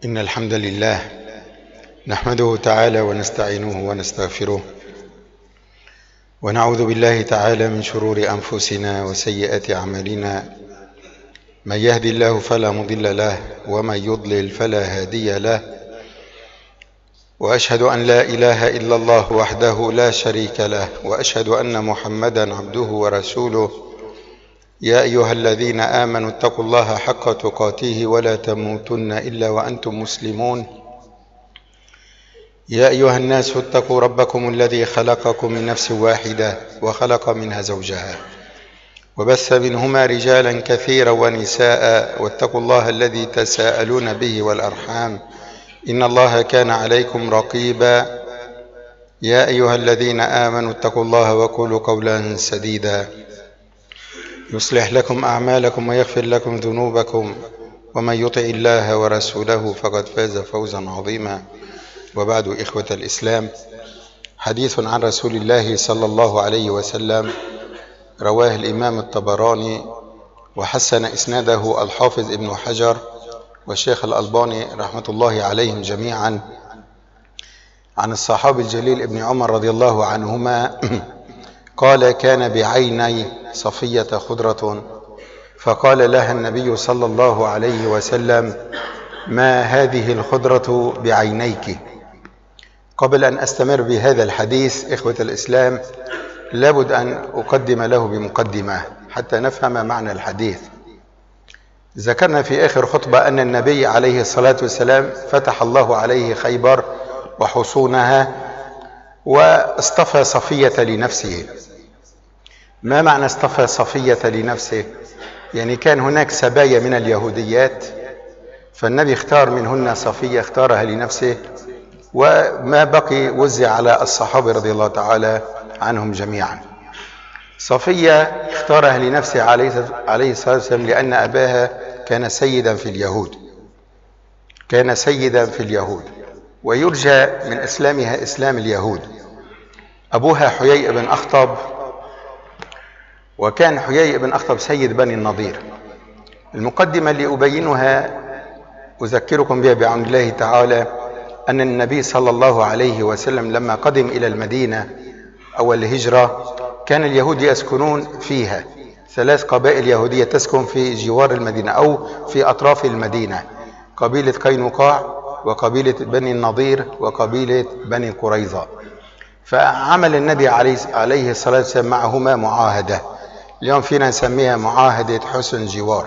إن الحمد لله نحمده تعالى ونستعينه ونستغفره ونعوذ بالله تعالى من شرور أنفسنا وسيئات أعمالنا. من يهدي الله فلا مضل له ومن يضلل فلا هادي له، وأشهد أن لا إله إلا الله وحده لا شريك له، وأشهد أن محمدا عبده ورسوله. يا أيها الذين آمنوا اتقوا الله حق تقاته ولا تموتن إلا وأنتم مسلمون. يا أيها الناس اتقوا ربكم الذي خلقكم من نفس واحدة وخلق منها زوجها وبث منهما رجالا كثيرا ونساء، واتقوا الله الذي تساءلون به والأرحام إن الله كان عليكم رقيبا. يا أيها الذين آمنوا اتقوا الله وقولوا قولا سديدا يصلح لكم أعمالكم ويغفر لكم ذنوبكم، ومن يطع الله ورسوله فقد فاز فوزا عظيما. وبعد، إخوة الإسلام، حديث عن رسول الله صلى الله عليه وسلم رواه الإمام الطبراني وحسن إسناده الحافظ ابن حجر والشيخ الألباني رحمة الله عليهم جميعا، عن الصحابي الجليل ابن عمر رضي الله عنهما قال: كان بعيني صفية خضرة، فقال لها النبي صلى الله عليه وسلم: ما هذه الخضرة بعينيك؟ قبل أن أستمر بهذا الحديث، إخوة الإسلام، لابد أن أقدم له بمقدمة حتى نفهم معنى الحديث. ذكرنا في آخر خطبة أن النبي عليه الصلاة والسلام فتح الله عليه خيبر وحصونها واصطفى صفية لنفسه. ما معنى اصطفى صفية لنفسه؟ يعني كان هناك سبايا من اليهوديات، فالنبي اختار منهن صفية، اختارها لنفسه، وما بقي وزع على الصحابة رضي الله تعالى عنهم جميعا. صفية اختارها لنفسه عليه الصلاة والسلام لأن أباها كان سيدا في اليهود، كان سيدا في اليهود، ويرجى من إسلامها إسلام اليهود. أبوها حيي بن أخطب، وكان حيي بن أخطب سيد بني النضير. المقدمة اللي أبينها أذكركم بها بعون الله تعالى أن النبي صلى الله عليه وسلم لما قدم إلى المدينة أول الهجرة كان اليهود يسكنون فيها، 3 قبائل يهودية تسكن في جوار المدينة أو في أطراف المدينة: قبيلة قينقاع وقبيلة بني النضير وقبيلة بني قريظة. فعمل النبي عليه الصلاة والسلام معهما معاهدة، اليوم فينا نسميها معاهدة حسن جوار.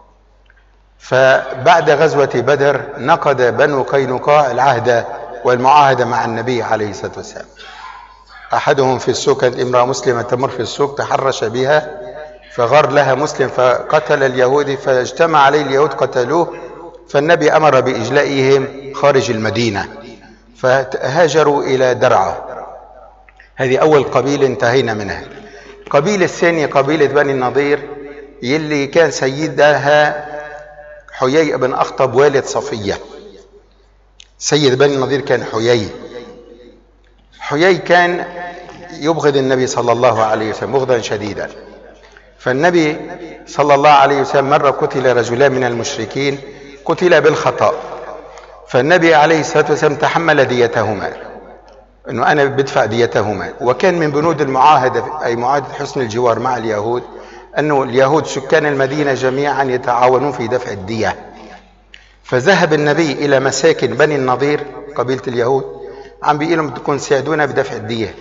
فبعد غزوة بدر نقض بنو قينقاع العهد والمعاهدة مع النبي عليه الصلاة والسلام. أحدهم في السوق، كانت امرأة مسلمة تمر في السوق تحرش بها فغار لها مسلم فقتل اليهودي، فاجتمع عليه اليهود قتلوه، فالنبي أمر بإجلائهم خارج المدينة، فهاجروا إلى درعا. هذه أول قبيلة انتهينا منها. قبيلة الثانية قبيلة بني النضير، يلي كان سيدها حيي بن أخطب والد صفية. سيد بني النضير كان حيي. حيي كان يبغض النبي صلى الله عليه وسلم بغضا شديدا، فالنبي صلى الله عليه وسلم مرة قتل رجلان من المشركين، قتل بالخطأ، فالنبي عليه الصلاة والسلام تحمل ديتهما، انه انا بدفع ديتهما. وكان من بنود المعاهدة اي معاهدة حسن الجوار مع اليهود انه اليهود سكان المدينة جميعا يتعاونون في دفع الدية. فذهب النبي الى مساكن بني النضير قبيلة اليهود، عم بيقول لهم بدكم تساعدونا بدفع الدية.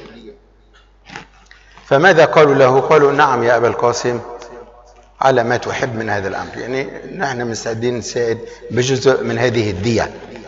فماذا قالوا له؟ قالوا: نعم يا ابا القاسم، على ما تحب من هذا الامر، يعني نحن مستعدين نساعد بجزء من هذه الدية.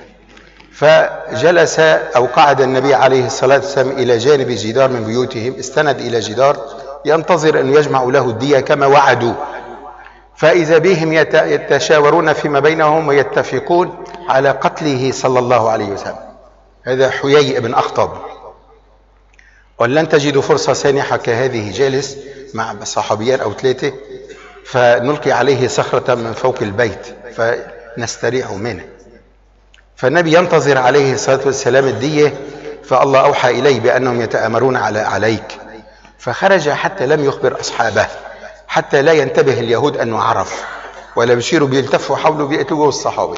فجلس أو قعد النبي عليه الصلاة والسلام إلى جانب جدار من بيوتهم، استند إلى جدار ينتظر أن يجمعوا له الدية كما وعدوا. فإذا بهم يتشاورون فيما بينهم ويتفقون على قتله صلى الله عليه وسلم. هذا حيي بن أخطب. ولن تجدوا فرصة سانحة كهذه، جالس مع صحابيان أو 3 فنلقي عليه صخرة من فوق البيت فنستريح منه. فالنبي ينتظر عليه الصلاة والسلام الدية، فالله أوحى إليه بأنهم يتآمرون عليك، فخرج حتى لم يخبر أصحابه، حتى لا ينتبه اليهود أنه عرف، ولا بيشيروا بيلتفوا حوله بيقتلوا الصحابي.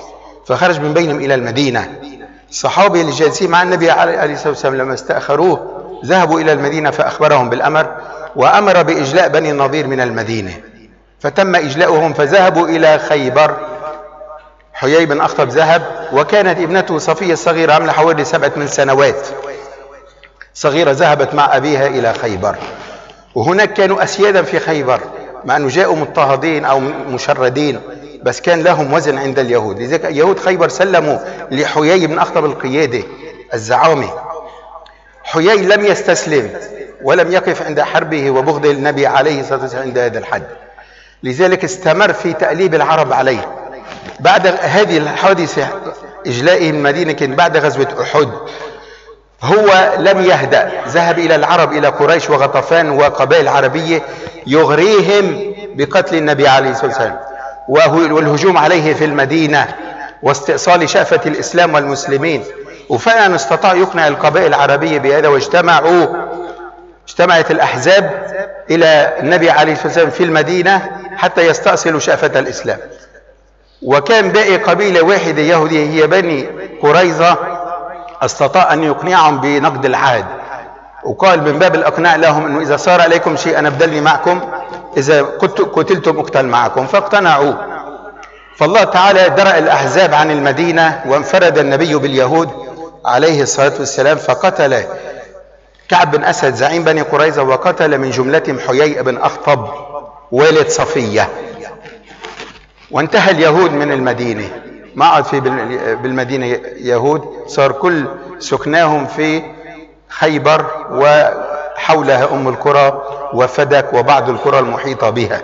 فخرج من بينهم إلى المدينة. الصحابي اللي جالسين مع النبي عليه الصلاة والسلام لما استأخروه ذهبوا إلى المدينة فأخبرهم بالأمر، وأمر بإجلاء بني النضير من المدينة، فتم إجلاؤهم فذهبوا إلى خيبر. حيي بن أخطب ذهب، وكانت ابنته صفية الصغيرة عملها حوالي 7 سنوات صغيرة، ذهبت مع أبيها إلى خيبر. وهناك كانوا أسيادا في خيبر، مع أنه جاءوا مضطهدين أو مشردين، بس كان لهم وزن عند اليهود. لذلك يهود خيبر سلموا لحيي بن أخطب القيادة الزعامة. حيي لم يستسلم ولم يقف عند حربه وبغض النبي عليه الصلاة والسلام عند هذا الحد، لذلك استمر في تأليب العرب عليه. بعد هذه الحادثة إجلائه من المدينة كان بعد غزوة أحد، هو لم يهدأ، ذهب إلى العرب إلى قريش وغطفان وقبائل عربية يغريهم بقتل النبي عليه الصلاة والسلام والهجوم عليه في المدينة واستئصال شأفة الإسلام والمسلمين. وفعلا استطاع يقنع القبائل العربية بهذا، اجتمعت الأحزاب إلى النبي عليه الصلاة والسلام في المدينة حتى يستأصلوا شأفة الإسلام. وكان باقي قبيلة واحدة يهودية هي بني قريظة، استطاع أن يقنعهم بنقد العهد، وقال من باب الإقناع لهم أنه إذا صار عليكم شيء أنا أبدلني معكم، إذا قتلتم أقتل معكم، فاقتنعوا. فالله تعالى درأ الأحزاب عن المدينة، وانفرد النبي باليهود عليه الصلاة والسلام، فقتل كعب بن أسد زعيم بني قريظة، وقتل من جملتهم حيي بن أخطب والد صفية. وانتهى اليهود من المدينة، ما عاد في بالمدينة يهود، صار كل سكناهم في خيبر وحولها أم القرى وفدك وبعض القرى المحيطة بها.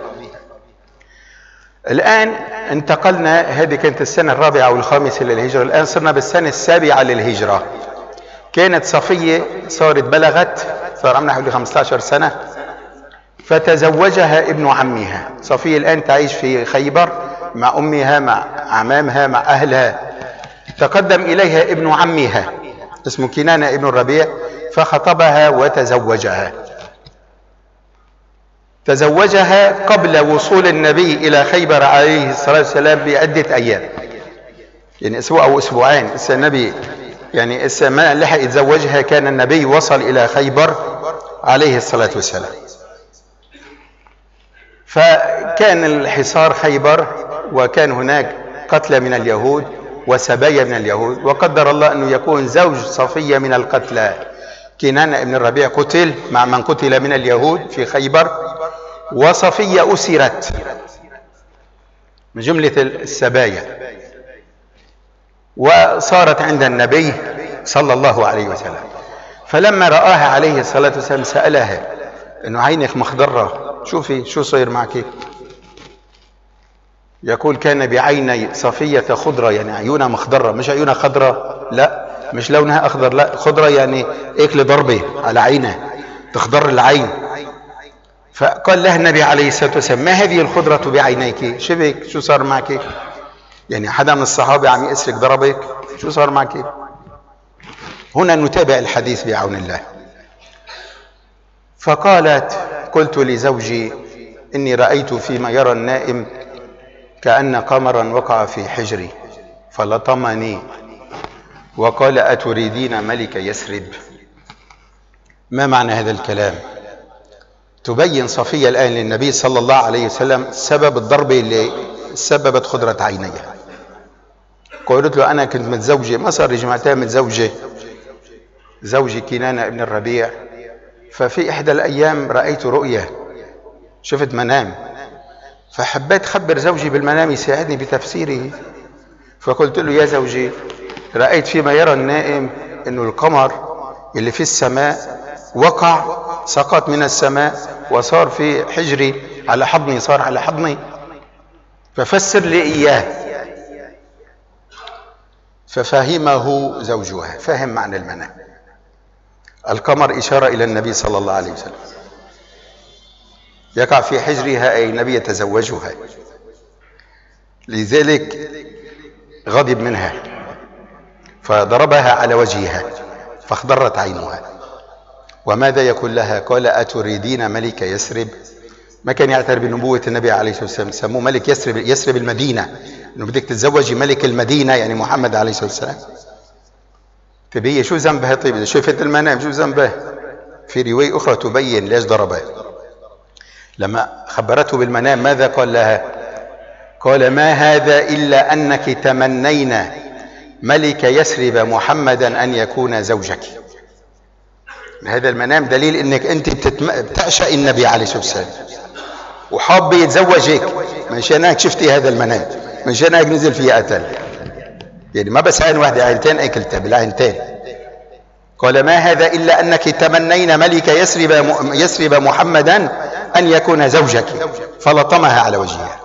الآن انتقلنا، هذه كانت السنة 4 أو 5 للهجرة، الآن صرنا بالسنة 7 للهجرة. كانت صفية صارت بلغت، صار عمرها حوالي 15 سنة، فتزوجها ابن عمها. صفية الآن تعيش في خيبر مع أمها مع عمامها مع أهلها. تقدم إليها ابن عمها اسمه كنانة ابن الربيع، فخطبها وتزوجها. تزوجها قبل وصول النبي إلى خيبر عليه الصلاة والسلام بعدة أيام، يعني أسبوع أو أسبوعين. النبي يعني ما لحق يتزوجها، كان النبي وصل إلى خيبر عليه الصلاة والسلام. فكان الحصار خيبر، وكان هناك قتلى من اليهود وسبايا من اليهود، وقدر الله أنه يكون زوج صفية من القتلى كنانة ابن الربيع قتل مع من قتل من اليهود في خيبر، وصفية أسرت من جملة السبايا، وصارت عند النبي صلى الله عليه وسلم. فلما رآها عليه الصلاة والسلام سألها إنه عينك مخضرة، شوفي شو صير معك. يقول كان بعيني صفية خضرة، يعني عيونها مخضرة، مش عيونها خضرة، لا مش لونها أخضر، لا خضرة يعني اكل ضربة على عينها تخضر العين. فقال لها النبي عليه الصلاة والسلام ما هذه الخضرة بعينيك، شبك شو صار معك؟ يعني حدا من الصحابة عم يأسرك ضربك، شو صار معك؟ هنا نتابع الحديث بعون الله. فقالت قلت لزوجي إني رأيت فيما يرى النائم كأن قمرا وقع في حجري فلطمني وقال أتريدين ملك يثرب. ما معنى هذا الكلام؟ تبين صفية الآن للنبي صلى الله عليه وسلم سبب الضربة اللي سببت خضرة عينيها. قلت له أنا كنت متزوجة، ما صار لي جمعتين متزوجة، زوجي كنانة ابن الربيع، ففي إحدى الأيام رأيت رؤية، شفت منام، فحبيت خبر زوجي بالمنام يساعدني بتفسيره. فقلت له يا زوجي رأيت فيما يرى النائم إنه القمر اللي في السماء وقع، سقط من السماء وصار في حجري على حضني، صار على حضني، ففسر لي إياه. ففهمه زوجها، فهم معنى المنام. القمر إشارة إلى النبي صلى الله عليه وسلم، يقع في حجرها أي النبي يتزوجها، لذلك غضب منها فضربها على وجهها فاخضرت عينها. وماذا يقول لها؟ قال أتريدين ملك يثرب؟ ما كان يعترف بنبوة النبي عليه الصلاة والسلام، سموه ملك يثرب، يثرب المدينة، انه بدك تتزوجي ملك المدينة يعني محمد عليه الصلاة والسلام. طيب هي شو ذنبها؟ طيب إذا شفت المنام شو ذنبها؟ في رواية أخرى تبين ليش ضربها. لما خبرته بالمنام ماذا قال لها؟ قال: ما هذا إلا أنك تمنين ملك يثرب محمدا أن يكون زوجك. هذا المنام دليل انك انت بتعشق النبي عليه الصلاة والسلام وحاب يتزوجك، من شانك شفتي هذا المنام، من شانك نزل فيه قتل. يعني ما بس عين واحدة، عينتين اكلتها بالعينتين. قال: ما هذا إلا أنك تمنين ملك يثرب محمدا أن يكون زوجك، فلطمها على وجهها.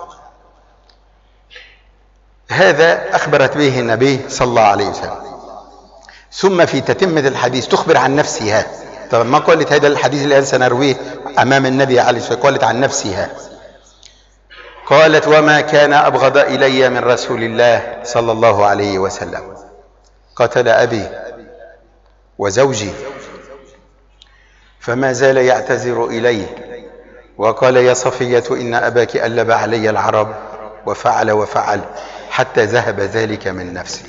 هذا أخبرت به النبي صلى الله عليه وسلم. ثم في تتمة الحديث تخبر عن نفسها. طبعا ما قالت هذا الحديث الآن سنرويه أمام النبي عليه الصلاة والسلام، قالت عن نفسها. قالت: وما كان أبغض إلي من رسول الله صلى الله عليه وسلم، قتل أبي وزوجي، فما زال يعتذر إليه وقال: يا صفية إن أباك ألب علي العرب وفعل وفعل حتى ذهب ذلك من نفسي.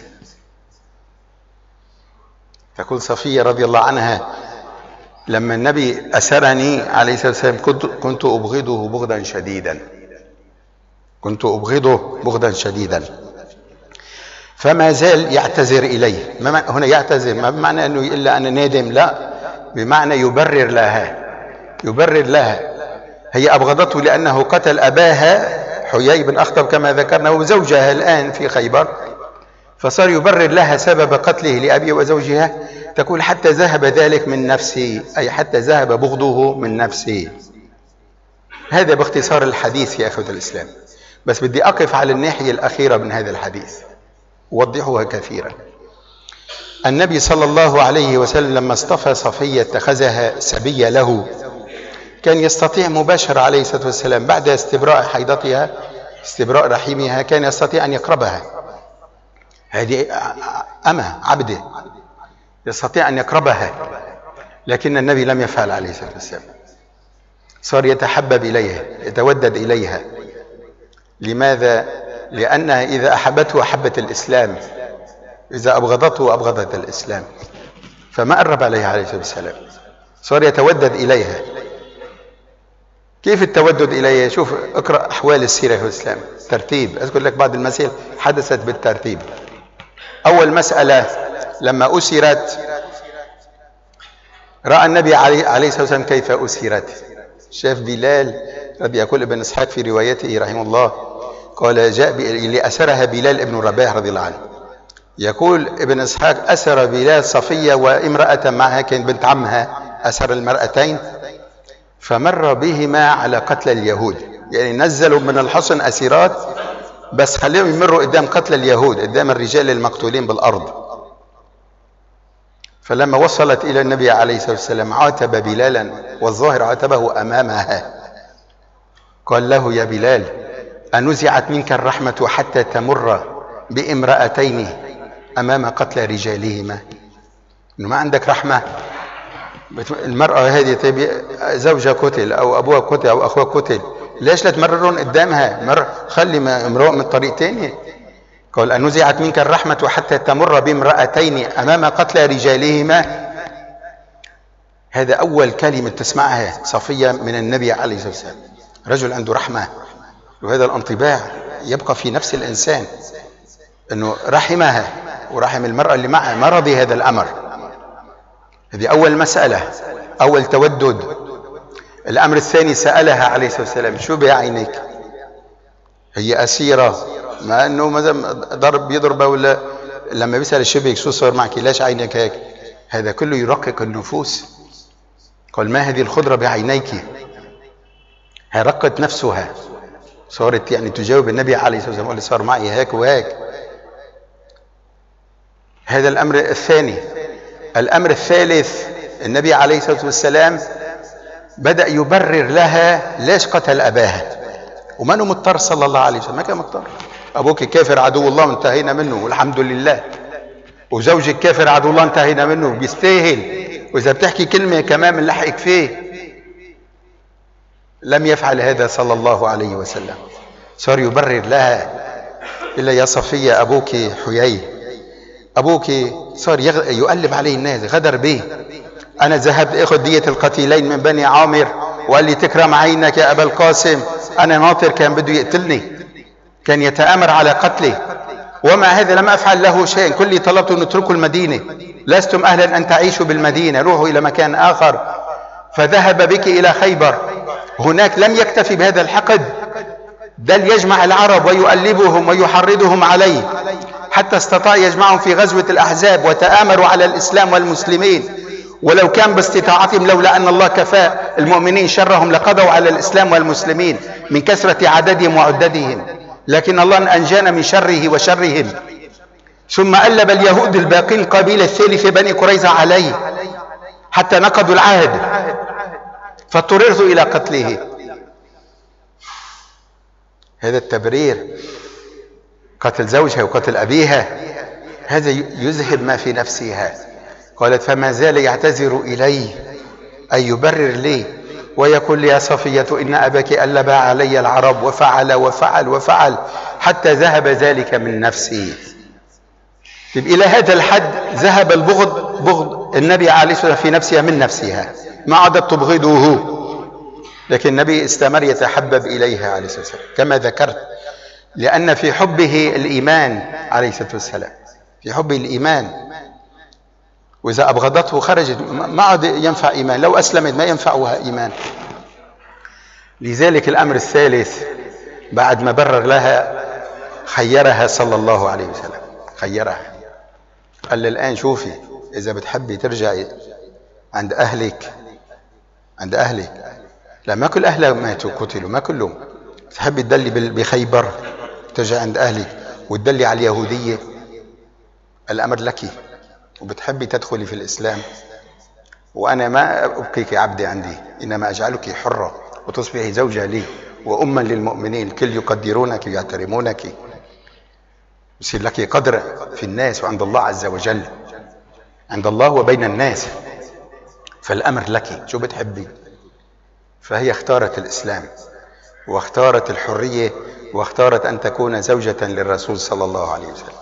تقول صفية رضي الله عنها: لما النبي أسرني عليه الصلاة والسلام كنت أبغضه بغضا شديدا، كنت أبغضه بغضا شديدا، فما زال يعتذر إليه. هنا يعتذر ما بمعنى أنه إلا أنا نادم، لا، بمعنى يبرر لها، يبرر لها. هي أبغضته لأنه قتل أباها حيي بن أخطب كما ذكرنا وزوجها الآن في خيبر، فصار يبرر لها سبب قتله لأبي وزوجها. تقول: حتى ذهب ذلك من نفسي، أي حتى ذهب بغضه من نفسي. هذا باختصار الحديث يا أخوة الإسلام، بس بدي أقف على الناحية الأخيرة من هذا الحديث ووضحها كثيرا. النبي صلى الله عليه وسلم لما اصطفى صفية اتخذها سبية له، كان يستطيع مباشرة عليه الصلاة والسلام بعد استبراء حيضتها، استبراء رحمها، كان يستطيع أن يقربها. هذه أمة عبده يستطيع أن يقربها، لكن النبي لم يفعل عليه الصلاة والسلام. صار يتحبب إليها، يتودد إليها. لماذا؟ لأنها إذا أحبته أحبت الإسلام، إذا أبغضته أبغضت الإسلام، فما قرب عليها عليه الصلاة والسلام، صار يتودد إليها. كيف التودد إليها؟ شوف اقرأ أحوال السيرة في الإسلام، ترتيب. أذكر لك بعض المسائل حدثت بالترتيب. أول مسألة لما أسرت، رأى النبي عليه الصلاة والسلام كيف أسرت. شاف بلال رضي يقول ابن إسحاق في روايته رحمه الله، قال: جاء اللي أسرها بلال ابن رباح رضي الله عنه. يقول ابن إسحاق: أسر بلال صفية وامرأة معها، كان بنت عمها، أسر المرأتين، فمر بهما على قتل اليهود. يعني نزلوا من الحصن أسيرات بس خليهم يمروا قدام قتل اليهود، قدام الرجال المقتولين بالأرض. فلما وصلت إلى النبي عليه الصلاة والسلام عاتب بلالا، والظاهر عاتبه أمامها. قال له: يا بلال، أنزعت منك الرحمة حتى تمر بامرأتين أمام قتل رجالهما؟ إنه ما عندك رحمة؟ المرأة هذه طيب زوجها قتل أو أبوها قتل أو أخوها قتل، ليش لا تمررون قدامها؟ خلي امرؤ من طريق تاني. قال: أنزعت منك الرحمة حتى تمر بامرأتين أمام قتل رجالهما. هذا أول كلمة تسمعها صفية من النبي عليه الصلاة والسلام. رجل عنده رحمة، وهذا الانطباع يبقى في نفس الإنسان، أنه رحمها ورحم المرأة اللي معها، ما رضي هذا الأمر. هذه أول مسألة، أول تودد. الأمر الثاني سألها عليه الصلاة والسلام: شو بعينك؟ هي أسيرة، ما أنه مثلا ضرب يضربها، ولا لما بيسأل الشبك: شو صار معك؟ ليش عينك هيك؟ هذا كله يرقق النفوس. قال: ما هذه الخضرة بعينيك؟ رقت نفسها، صارت يعني تجاوب النبي عليه الصلاة والسلام: اللي صار معي هيك وهيك. هذا الأمر الثاني. الأمر الثالث، النبي عليه الصلاة والسلام بدأ يبرر لها ليش قتل أباها، وما أنه مضطر صلى الله عليه وسلم، ما كان مضطر. أبوك كافر عدو الله وانتهينا منه والحمد لله، وزوجك كافر عدو الله انتهينا منه بيستاهل، وإذا بتحكي كلمة كمان من لحقك فيه. لم يفعل هذا صلى الله عليه وسلم. صار يبرر لها: إلا يا صفية أبوك حيي، أبوك صار يقلب عليه الناس، غدر به. أنا ذهبت أخذ دية القتيلين من بني عامر وقال لي تكرم عينك يا أبا القاسم، أنا ناطر كان بده يقتلني، كان يتآمر على قتله، ومع هذا لم أفعل له شيء. كل طلبت أن اتركوا المدينة، لستم أهلا أن تعيشوا بالمدينة، روحوا إلى مكان آخر. فذهب بك إلى خيبر، هناك لم يكتفي بهذا الحقد، بل يجمع العرب ويؤلبهم ويحرضهم عليه، حتى استطاع يجمعهم في غزوة الأحزاب وتآمروا على الإسلام والمسلمين. ولو كان باستطاعتهم، لولا أن الله كفى المؤمنين شرهم، لقضوا على الإسلام والمسلمين من كثرة عددهم وعددهم، لكن الله أنجانا من شره وشرهم. ثم ألب اليهود الباقين القبيلة الثالثة بني قريظة عليه حتى نقضوا العهد، فاضطررت إلى قتله. هذا التبرير، قتل زوجها وقتل أبيها، هذا يذهب ما في نفسها. قالت: فما زال يعتذر إلي، أي يبرر لي، ويقول لي: يا صفية إن أباك ألب علي العرب وفعل وفعل وفعل، حتى ذهب ذلك من نفسي. إلى هذا الحد ذهب البغض، بغض النبي عليه الصلاة والسلام في نفسها من نفسها، ما عادت تبغضه، لكن النبي استمر يتحبب إليها عليه الصلاة والسلام كما ذكرت، لأن في حبه الإيمان عليه الصلاة والسلام، في حبه الإيمان. وإذا أبغضته خرجت، ما عاد ينفع إيمان، لو أسلمت ما ينفعها إيمان. لذلك الأمر الثالث بعد ما برر لها، خيرها صلى الله عليه وسلم، خيرها، قال: الآن شوفي، إذا بتحبي ترجعي عند أهلك، عند أهلك، لا ما كل أهلها ماتوا قتلوا، ما كلهم، تحبي تدلي بخيبر ترجعي عند أهلك وتدلي على اليهودية، الأمر لك. وبتحبي تدخلي في الإسلام، وأنا ما أبقيك عبدي عندي، إنما أجعلك حرة وتصبحي زوجة لي وأما للمؤمنين، الكل يقدرونك ويحترمونك، يصير لك قدر في الناس وعند الله عز وجل، عند الله وبين الناس. فالأمر لك، شو بتحبي؟ فهي اختارت الإسلام واختارت الحرية واختارت أن تكون زوجة للرسول صلى الله عليه وسلم.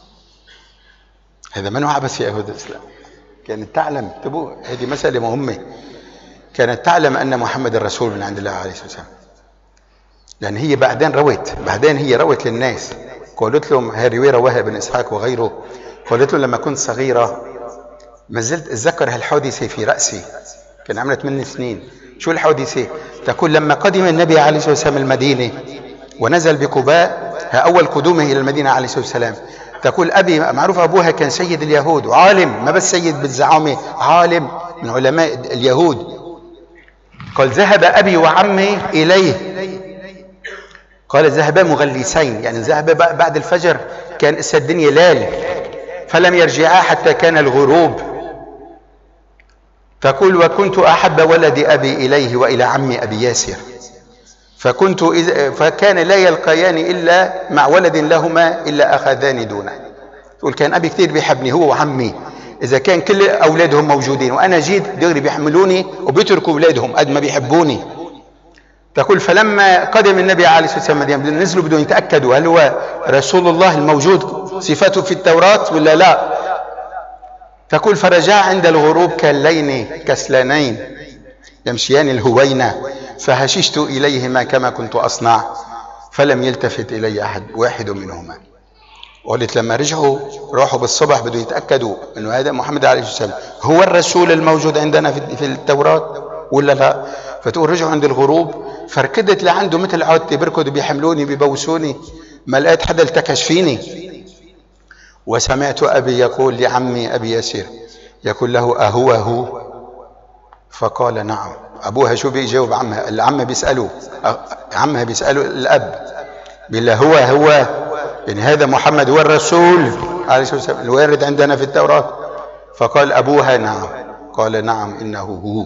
هذا منه عبث في يهود الإسلام، كانت تعلم، انتبهوا، هذه مسألة مهمة، كانت تعلم أن محمد الرسول من عند الله عليه الصلاة والسلام، لأن هي بعدين هي روت للناس، قالت لهم، هي رواية رواها ابن إسحاق وغيره، قالت لهم: لما كنت صغيرة ما زلت أتذكر هالحادثة في رأسي، كان عمرها 8 سنين. شو الحادثة؟ تقول: لما قدم النبي عليه الصلاة والسلام المدينة ونزل بقباء، أول قدومه إلى المدينة عليه الصلاة والسلام، تقول: أبي، معروف أبوها كان سيد اليهود وعالم، ما بس سيد بالزعامة، عالم من علماء اليهود. قال: ذهب أبي وعمي إليه، قال: ذهبا مغلسين، يعني ذهب بعد الفجر، كان إسا الدنيا ليل، فلم يرجعا حتى كان الغروب. تقول: وكنت أحب ولد أبي إليه وإلى عمي أبي ياسر، فكان لا يلقيان إلا مع ولد لهما إلا أخذاني دونه. تقول: كان أبي كثير بيحبني هو وعمي، إذا كان كل أولادهم موجودين وأنا جيت دغري بيحملوني وبيتركوا أولادهم قد ما بيحبوني. تقول: فلما قدم النبي عليه الصلاة والسلام المدينة، نزلوا بدهم يتأكدوا هل هو رسول الله الموجود صفاته في التوراة ولا لا. تقول: فرجع عند الغروب كاللين كسلانين يمشيان الهوينة، فهششت إليهما كما كنت أصنع، فلم يلتفت إلي واحد منهما. قلت لما رجعوا راحوا بالصبح بدهم يتأكدوا أنه هذا محمد عليه الصلاة والسلام هو الرسول الموجود عندنا في التوراة ولا لا. فتقول: رجعوا عند الغروب، فركدت لعنده مثل عادتي، بركضوا بيحملوني بيبوسوني، ما لقيت حدا التكش فيني. وسمعت أبي يقول لعمي أبي ياسر، يقول له: أهو هو؟ فقال: نعم. أبوها شو بيجاوب عمها؟ العم بيسأله، عمها بيسأله الأب، بالله هو يعني هذا محمد هو الرسول عليه الصلاة والسلام الوارد عندنا في التوراة؟ فقال أبوها: نعم. قال: نعم إنه هو.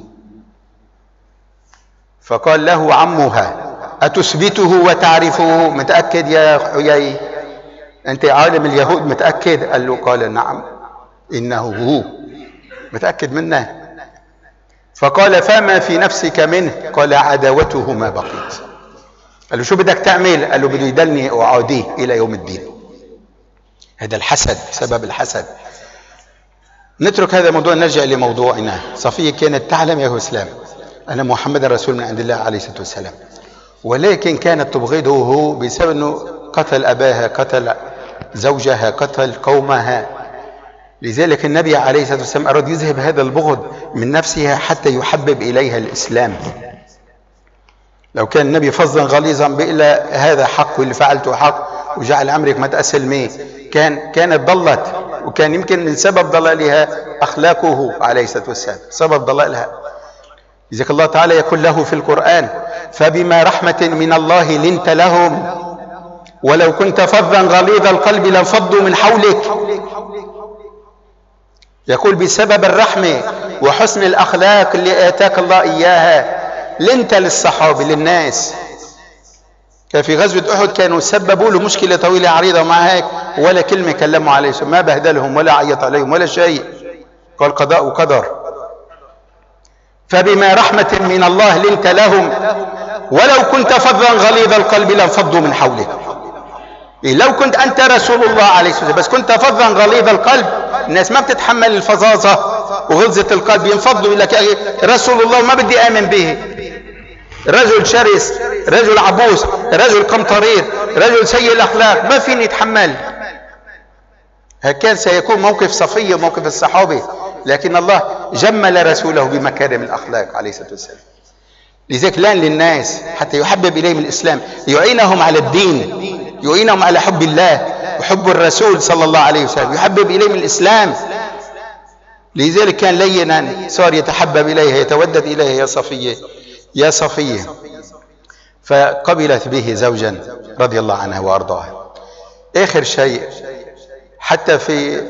فقال له عمها: أتثبته وتعرفه؟ متأكد يا حيي؟ أنت عالم اليهود متأكد؟ قال له: قال: نعم إنه هو، متأكد منه. فقال فما في نفسك منه؟ قال عداوته ما بقيت. قال له شو بدك تعمل؟ قال له بده يدلني أعاديه إلى يوم الدين. هذا الحسد، سبب الحسد. نترك هذا الموضوع، نرجع لموضوعنا. صفية كانت تعلم يا إسلام أن محمد رسول من عند الله عليه الصلاة والسلام، ولكن كانت تبغضه هو بسبب أنه قتل أباها، قتل زوجها، قتل قومها. لذلك النبي عليه الصلاة والسلام أراد يذهب هذا البغض من نفسها حتى يحبب إليها الإسلام. لو كان النبي فظا غليظا بيقول لها هذا حق واللي فعلته حق وجعل أمرك ما تأسلميه، كانت ضلت، وكان يمكن من سبب ضلالها أخلاقه عليه الصلاة والسلام، سبب ضلالها. لذلك الله تعالى يقول له في القرآن فبما رحمة من الله لنت لهم ولو كنت فظا غليظ القلب لانفضوا من حولك. يقول بسبب الرحمة وحسن الأخلاق اللي آتاك الله إياها لنت للصحابة للناس. كان في غزوة أحد كانوا سببوا له مشكلة طويلة عريضة، ومع هيك ولا كلمة كلموا عليه، ما بهدلهم ولا عيط عليهم ولا شيء، قال قضاء وقدر. فبما رحمة من الله لنت لهم ولو كنت فظا غليظ القلب لانفضوا من حولك. لو كنت أنت رسول الله عليه الصلاة والسلام بس كنت فظا غليظ القلب، الناس ما بتتحمل الفظاظة وغلظة القلب، ينفضوا يقول لك رسول الله ما بدي آمن به، رجل شرس، رجل عبوس، رجل قمطرير، رجل سيء الأخلاق، ما فيني يتحمل. هكذا سيكون موقف صفية وموقف الصحابة، لكن الله جمل رسوله بمكارم الأخلاق عليه الصلاة والسلام. لذلك لان للناس حتى يحبب إليهم الإسلام، يعينهم على الدين، يعينهم على حب الله وحب الرسول صلى الله عليه وسلم، يحبب إليهم الإسلام. لذلك كان لينا، صار يتحبب إليها، يتودد إليها، يا صفية يا صفية. فقبلت به زوجا رضي الله عنها وأرضاها. آخر شيء حتى في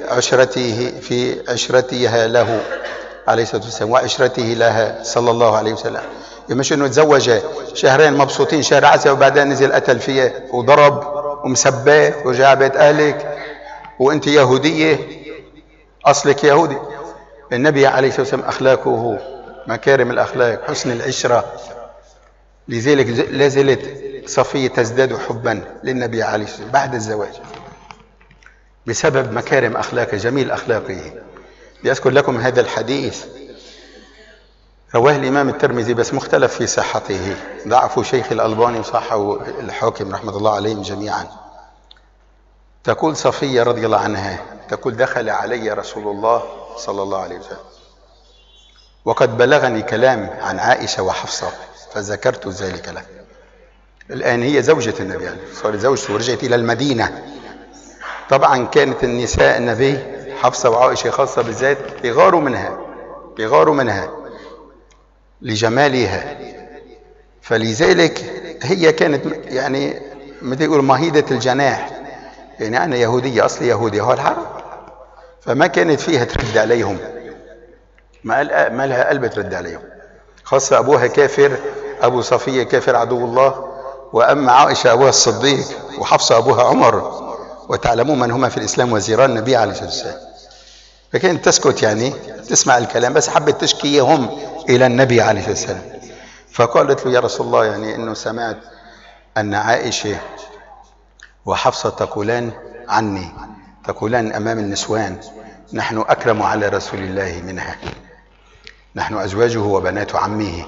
عشرتها له عليه الصلاة والسلام وعشرته لها صلى الله عليه وسلم، مش انه تزوج شهرين مبسوطين، شهر عسل وبعدين نزل قتل فيها وضرب ومسبات وجاء بيت اهلك وانت يهودية، اصلك يهودي. النبي عليه الصلاة والسلام اخلاقه مكارم الاخلاق، حسن العشرة. لذلك لازلت صفية تزداد حبا للنبي عليه الصلاة والسلام بعد الزواج بسبب مكارم اخلاقه، جميل اخلاقه. لأذكر لكم هذا الحديث رواه الإمام الترمذي بس مختلف في صحته، ضعفه شيخ الألباني وصححه الحاكم رحمة الله عليهم جميعا. تقول صفية رضي الله عنها، تقول دخل علي رسول الله صلى الله عليه وسلم وقد بلغني كلام عن عائشة وحفصة فذكرت ذلك له. الآن هي زوجة النبي، صارت زوجته ورجعت إلى المدينة. طبعا كانت النساء النبي حفصة وعائشة خاصة بالذات يغاروا منها لجمالها، فلذلك هي كانت يعني مثل يقول مهيدة الجناح، يعني أنا يهودية، أصلي يهودي هو الحرب، فما كانت فيها ترد عليهم، ما لها قلب ترد عليهم، خاصة أبوها كافر، أبو صفية كافر عدو الله، وأما عائشة أبوها الصديق وحفصة أبوها عمر، وتعلمون من هما في الإسلام وزيران النبي عليه الصلاة والسلام. فكانت تسكت يعني تسمع الكلام، بس حبت تشكيهم إلى النبي عليه الصلاة والسلام. فقالت له يا رسول الله يعني إنه سمعت أن عائشة وحفصة تقولان عني، تقولان أمام النسوان نحن أكرم على رسول الله منها، نحن أزواجه وبنات عمه.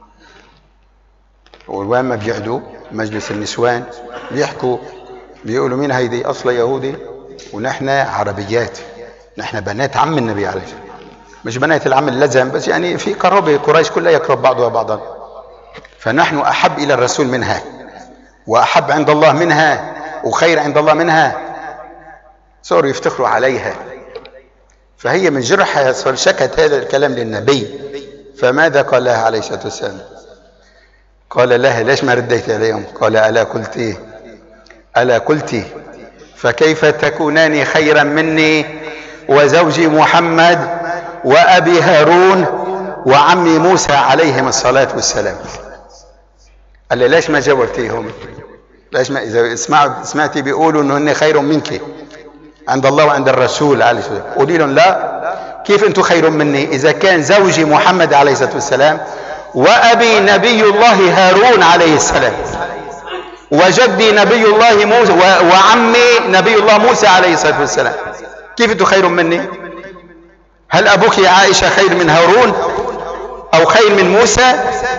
وما بيقعدوا مجلس النسوان بيحكوا بيقولوا مين هيدي أصلا يهودي ونحن عربيات، نحن بنات عم النبي عليه الصلاة والسلام، مش بنات العم اللزم بس، يعني في قرابة، قريش كلها يقرب بعضها بعضا، فنحن أحب إلى الرسول منها وأحب عند الله منها وخير عند الله منها. صاروا يفتخروا عليها، فهي من جرحها صار شكت هذا الكلام للنبي. فماذا قال لها عليه الصلاة والسلام؟ قال لها ليش ما رديت عليهم؟ قال ألا قلت فكيف تكونان خيرا مني وزوجي محمد وأبي هارون وعمي موسى عليهم الصلاة والسلام. قال لي ليش ما جاوبتيهم؟ ليش ما إذا سمعتي بيقولوا إنه هن خير منك عند الله وعند الرسول عليه الصلاة والسلام، قولي لهم لا كيف أنتم خير مني إذا كان زوجي محمد عليه الصلاة والسلام، وأبي نبي الله هارون عليه السلام، وجدي نبي الله موسى، وعمي نبي الله موسى عليه الصلاة والسلام؟ كيف أنتم خير مني؟ هل أبوك يا عائشة خير من هارون أو خير من موسى؟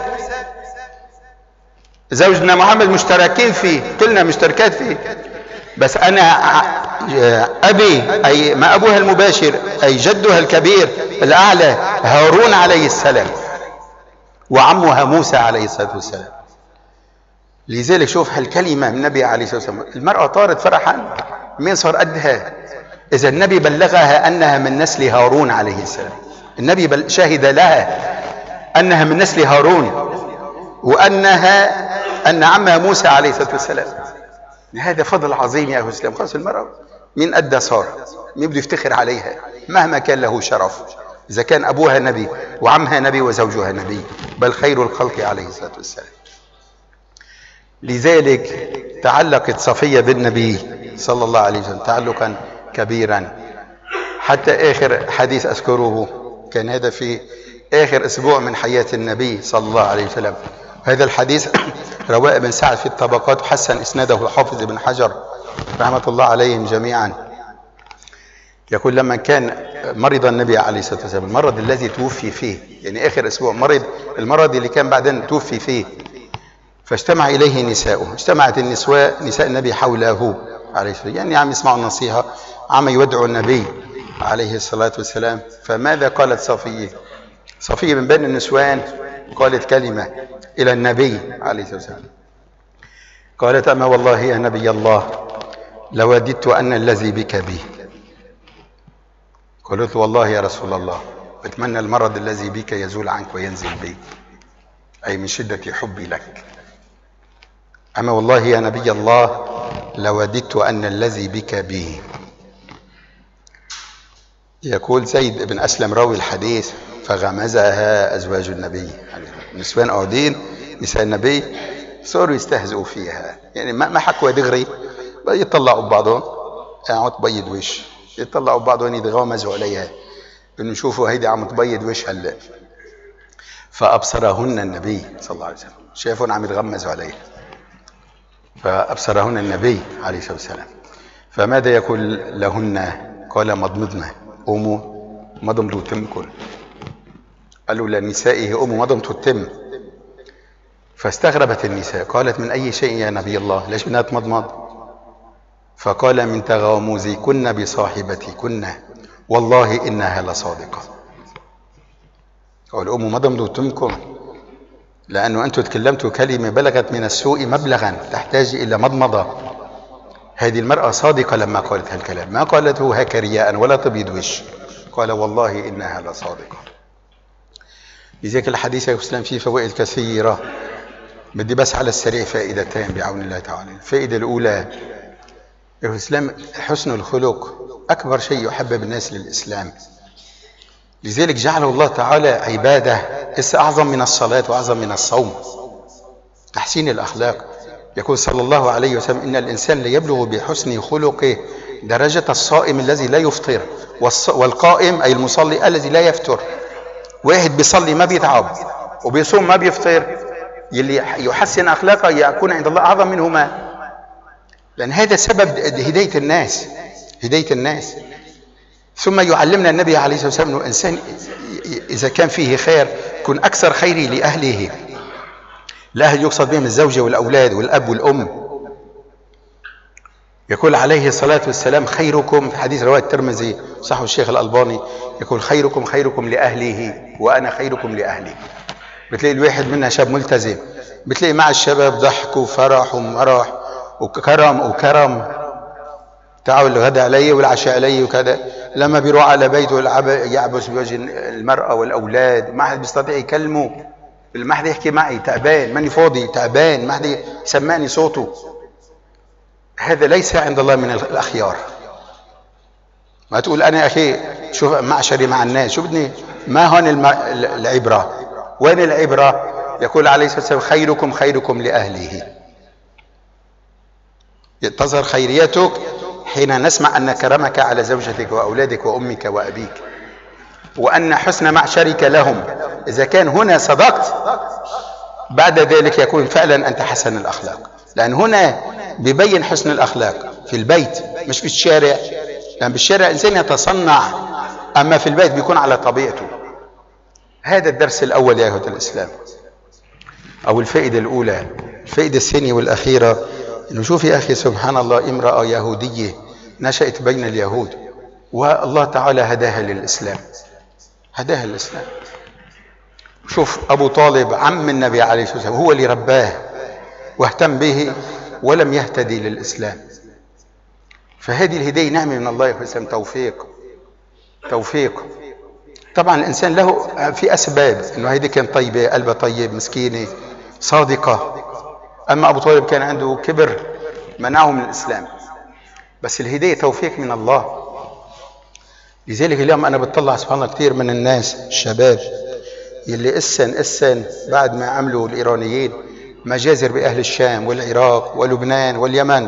زوجنا محمد مشتركين فيه، كلنا مشتركات فيه، بس أنا أبي أي ما أبوها المباشر أي جدها الكبير الأعلى هارون عليه السلام، وعمها موسى عليه الصلاة والسلام. لذلك شوف هالكلمة من النبي عليه الصلاة والسلام، المرأة طارت فرحا، مين صار قدها؟ إذا النبي بلغها أنها من نسل هارون عليه السلام، النبي شهد لها أنها من نسل هارون، أن عمها موسى عليه الصلاة والسلام. هذا فضل عظيم يا أخي الإسلام. خلاص المرأة مين قدها صار، مين بده يفتخر عليها مهما كان له شرف، إذا كان أبوها نبي وعمها نبي وزوجها نبي، بل خير الخلق عليه الصلاة والسلام. لذلك تعلقت صفية بالنبي صلى الله عليه وسلم تعلقا كبيرا، حتى آخر حديث أذكره كان هذا في آخر أسبوع من حياة النبي صلى الله عليه وسلم. هذا الحديث رواه ابن سعد في الطبقات، وحسن إسناده الحافظ ابن حجر رحمة الله عليهم جميعا. يقول لما كان مرض النبي عليه الصلاة والسلام، المرض الذي توفي فيه، يعني آخر أسبوع مرض، المرض اللي كان بعدين توفي فيه، فاجتمع إليه نساؤه، اجتمعت نساء النبي حوله عليه الصلاة، يعني عم يسمعوا النصيحة، عم يودعوا النبي عليه الصلاة والسلام. فماذا قالت صفية؟ صفية من بين النسوان قالت كلمة إلى النبي عليه الصلاة والسلام، قالت: أما والله يا نبي الله لوددت أن الذي بك بي. قلت: والله يا رسول الله أتمنى المرض الذي بك يزول عنك وينزل بي، أي من شدة حبي لك. أما والله يا نبي الله لوددت أن الذي بك بي. يقول زيد بن أسلم راوي الحديث: فغمزها أزواج النبي، النسوان قاعدين نساء النبي صاروا يستهزئوا فيها، يعني ما حكوا دغري، يطلعوا ببعضهم، عم تبيض وش، يطلعوا ببعضهم يتغامزوا عليها انه شوفوا هيدي عم تبيض وش هلا. فأبصرهن النبي صلى الله عليه وسلم، شافون عم يتغمزوا عليها، فأبصرهن النبي عليه الصلاة والسلام. فماذا يقول لهن؟ قال: مضمضن، قوموا مضمضوا تمكن. قالوا لنسائه: قوموا مضمضوا التم. فاستغربت النساء، قالت: من أي شيء يا نبي الله، ليش بدنا نتمضمض؟ فقال: من تغامزكن بصاحبتكن والله إنها لصادقة. قال: قوموا مضمضوا تمكن، لأنه أنتم تكلمتوا كلمة بلغت من السوء مبلغا تحتاج إلى مضمضة. هذه المرأة صادقة لما قالت هالكلام، ما قالته هكا رياء ولا تبيض وش، قال: والله إنها لصادقة. لذلك الحديث يا أستاذ فيه فوائد كثيرة، بدي بس على السريع فائدتين بعون الله تعالى. الفائدة الأولى يا الإسلام حسن الخلق أكبر شيء يحبب الناس للإسلام، لذلك جعله الله تعالى عبادة أعظم من الصلاة وأعظم من الصوم، تحسين الأخلاق. يقول صلى الله عليه وسلم: إن الإنسان ليبلغ بحسن خلقه درجة الصائم الذي لا يفطر، والقائم أي المصلي الذي لا يفتر. واحد بيصلي ما بيتعب وبيصوم ما بيفطر، يلي يحسن أخلاقه يكون عند الله أعظم منهما، لأن هذا سبب هداية الناس، هداية الناس. ثم يعلمنا النبي عليه الصلاة والسلام أنه الإنسان إذا كان فيه خير يكون أكثر خيري لأهله. الأهل يقصد بهم الزوجة والأولاد والأب والأم. يقول عليه الصلاة والسلام: خيركم، في حديث رواه الترمذي صححه الشيخ الألباني، يقول: خيركم لأهله وأنا خيركم لأهلي. بتلاقي الواحد منا شاب ملتزم، بتلاقي مع الشباب ضحك وفرح ومرح وكرم، تعالوا الغداء علي والعشاء علي وكذا. لما بيروح على بيته يعبس بوجه المرأة والأولاد، ما حد بيستطيع يكلمه، ما حد يحكي معي، تعبان، ماني فاضي، تعبان، ما حد يسمعني صوته. هذا ليس عند الله من الأخيار. ما تقول أنا أخي شوف معشري مع الناس، شو بدني، ما هون العبرة، وين العبرة؟ يقول عليه الصلاة والسلام: خيركم لأهله. تظهر خيريتك حين نسمع أن كرمك على زوجتك وأولادك وأمك وأبيك. وأن حسن معشرك لهم إذا كان هنا صدقت بعد ذلك يكون فعلا أنت حسن الأخلاق، لأن هنا بيبين حسن الأخلاق في البيت مش في الشارع، لأن بالشارع الإنسان يتصنع، أما في البيت بيكون على طبيعته. هذا الدرس الأول يا أخوة الإسلام، أو الفائدة الأولى. الفائدة الثانية والأخيرة إنه شوف يا أخي سبحان الله، امرأة يهودية نشأت بين اليهود والله تعالى هداها للإسلام، هداها للإسلام. شوف أبو طالب عم النبي عليه الصلاة والسلام هو اللي رباه واهتم به ولم يهتدي للإسلام. فهذه الهداية نعمة من الله يا أخي الإسلام، توفيق. طبعا الإنسان له في أسباب، إنه هذه كانت طيبة، قلبها طيب، مسكينة، صادقة. أما أبو طالب كان عنده كبر منعه من الإسلام، بس الهداية توفيق من الله. لذلك اليوم أنا بتطلع سبحان الله كثير من الناس الشباب يلي إسن بعد ما عملوا الإيرانيين مجازر بأهل الشام والعراق ولبنان واليمن،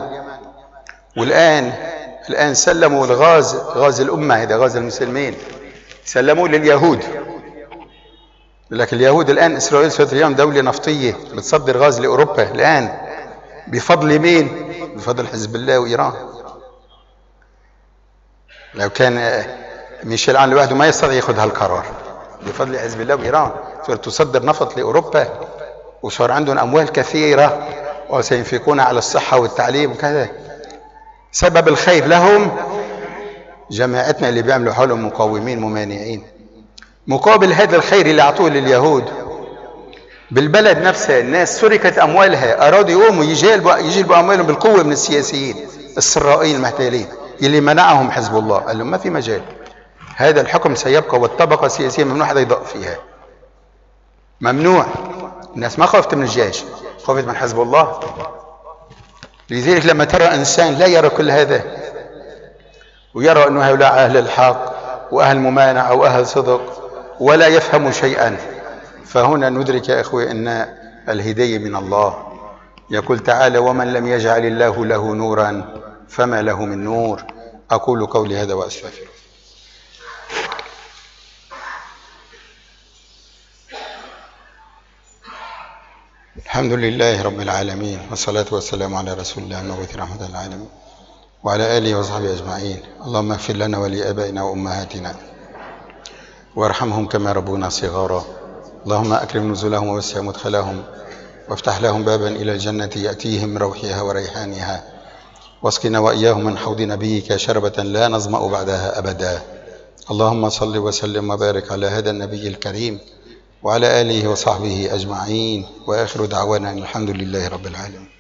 والآن سلموا غاز الأمة، هذا غاز المسلمين، سلموه لليهود. لكن اليهود الآن إسرائيل صارت اليوم دولة نفطية بتصدر غاز لأوروبا الآن، بفضل مين؟ بفضل حزب الله وإيران. لو كان ميشيل عون لوحده ما يستطيع ياخذ هالقرار، بفضل حزب الله وإيران صارت تصدر نفط لأوروبا، وصار عندهم أموال كثيرة وسينفقون على الصحة والتعليم وكذا. سبب الخير لهم جماعتنا اللي بيعملوا حولهم مقاومين ممانعين. مقابل هذا الخير اللي أعطوه لليهود بالبلد نفسها الناس سرقت أموالها، أرادوا يقوموا يجلبوا أموالهم بالقوة من السياسيين السرائيين المحتالين اللي منعهم حزب الله. قال لهم ما في مجال، هذا الحكم سيبقى والطبقة السياسية ممنوع حدا يضق فيها، ممنوع. الناس ما خافت من الجيش، خافت من حزب الله. لذلك لما ترى إنسان لا يرى كل هذا ويرى أنه هؤلاء أهل الحق وأهل ممانعة وأهل صدق ولا يفهم شيئا، فهنا ندرك يا إخوة أن الهداية من الله. يقول تعالى ومن لم يجعل الله له نورا فما له من نور. أقول قولي هذا وأستغفر. الحمد لله رب العالمين، والصلاة والسلام على رسول الله المبعوث رحمة للعالمين وعلى آله وصحبه أجمعين. اللهم اغفر لنا ولآبائنا وأمهاتنا وارحمهم كما ربونا صغارا. اللهم أكرم نزلهم ووسع مدخلهم وافتح لهم بابا إلى الجنة يأتيهم من روحها وريحانها، واسقنا وإياهم من حوض نبيك شربة لا نظمأ بعدها أبدا. اللهم صل وسلم وبارك على هذا النبي الكريم وعلى آله وصحبه أجمعين، وآخر دعوانا الحمد لله رب العالمين.